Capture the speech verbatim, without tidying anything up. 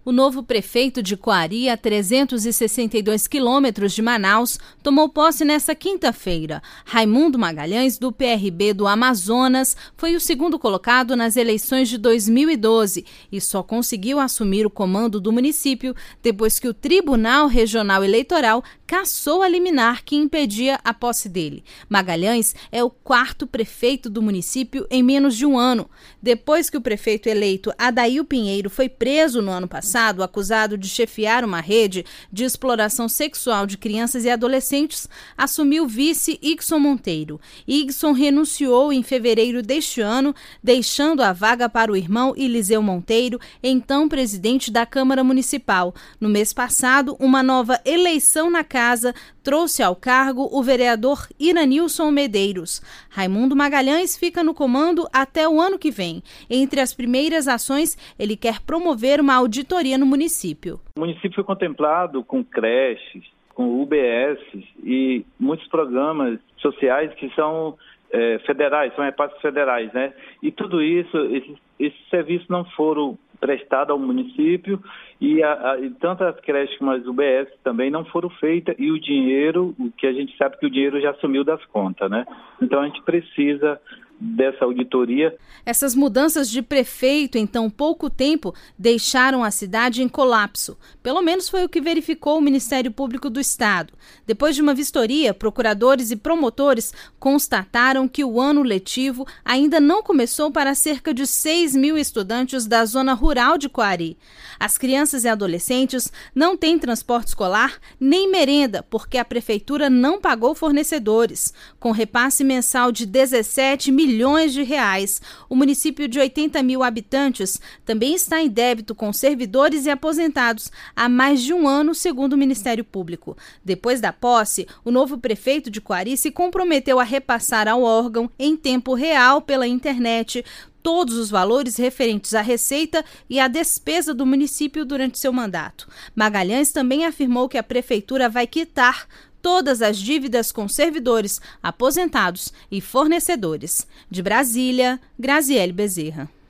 O novo prefeito de Coari, a trezentos e sessenta e dois quilômetros de Manaus, tomou posse nesta quinta-feira. Raimundo Magalhães, do P R B do Amazonas, foi o segundo colocado nas eleições de dois mil e doze e só conseguiu assumir o comando do município depois que o Tribunal Regional Eleitoral cassou a liminar que impedia a posse dele. Magalhães é o quarto prefeito do município em menos de um ano. Depois que o prefeito eleito Adail Pinheiro foi preso no ano passado, acusado de chefiar uma rede de exploração sexual de crianças e adolescentes, assumiu o vice Igson Monteiro. Igson renunciou em fevereiro deste ano, deixando a vaga para o irmão Eliseu Monteiro, então presidente da Câmara Municipal. No mês passado, uma nova eleição na casa trouxe ao cargo o vereador Iranilson Medeiros. Raimundo Magalhães fica no comando até o ano que vem. Entre as primeiras ações, ele quer promover uma auditoria no município. O município foi contemplado com creches, com U B S e muitos programas sociais que são é, federais, são repartos federais, né? E tudo isso, esses, esses serviços não foram prestados ao município e, a, a, e tanto as creches como as U B S também não foram feitas e o dinheiro, o que a gente sabe que o dinheiro já sumiu das contas, né? Então a gente precisa dessa auditoria. Essas mudanças de prefeito em tão pouco tempo deixaram a cidade em colapso. Pelo menos foi o que verificou o Ministério Público do Estado. Depois de uma vistoria, procuradores e promotores constataram que o ano letivo ainda não começou para cerca de seis mil estudantes da zona rural de Coari. As crianças e adolescentes não têm transporte escolar nem merenda, porque a prefeitura não pagou fornecedores. Com repasse mensal de dezessete milhões de reais, o município de oitenta mil habitantes também está em débito com servidores e aposentados há mais de um ano, segundo o Ministério Público. Depois da posse, o novo prefeito de Coari se comprometeu a repassar ao órgão, em tempo real pela internet, todos os valores referentes à receita e à despesa do município durante seu mandato. Magalhães também afirmou que a prefeitura vai quitar todas as dívidas com servidores, aposentados e fornecedores. De Brasília, Graziele Bezerra.